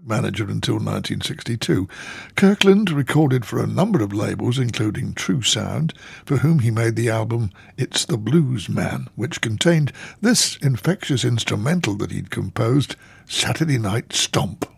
manager until 1962. Kirkland recorded for a number of labels, including True Sound, for whom he made the album It's the Blues Man, which contained this infectious instrumental that he'd composed, Saturday Night Stomp.